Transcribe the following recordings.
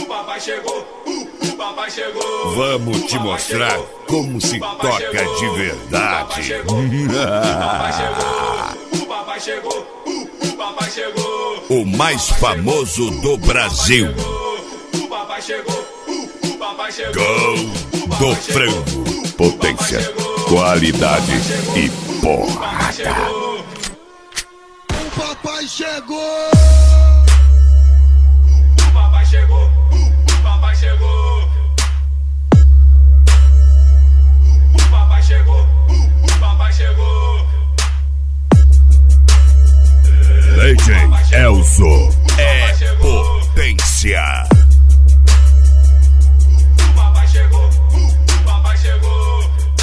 papai chegou, o papai chegou. Vamos te mostrar como se toca de verdade. O papai chegou, o papai chegou, o papai chegou. O mais famoso do Brasil. O papai chegou, o papai chegou. Gol do Frango. Potência, qualidade e porrada. O papai chegou. O papai chegou, o papai chegou. O papai chegou, o papai chegou. DJ Elzo é potência. O papai chegou, o papai chegou.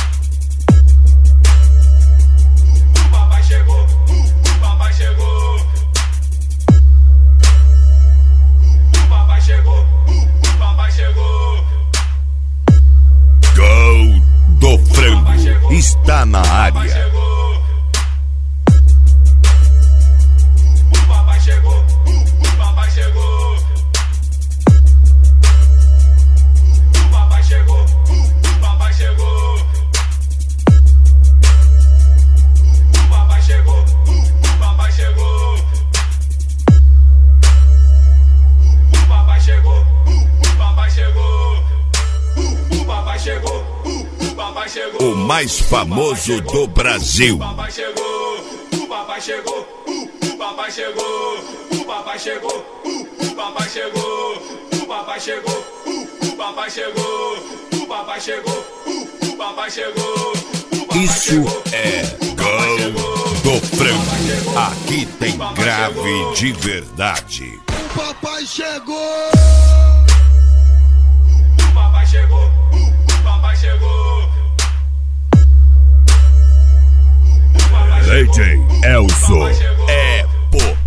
O papai chegou, o papai chegou. O papai chegou, o papai chegou. Gol do Frango está na área. O papai chegou, o papai chegou. O papai chegou, o papai chegou. O papai chegou, o papai chegou. O papai chegou, o papai chegou. O papai chegou, o papai chegou. O mais famoso do Brasil. O papai chegou, o papai chegou, o papai chegou. O papai chegou, o papai chegou. O papai chegou, o papai chegou. O papai chegou, o papai chegou. Isso é Gol do Frango. Aqui tem grave de verdade. O papai chegou. O papai chegou, o papai chegou. DJ Elzo é potência.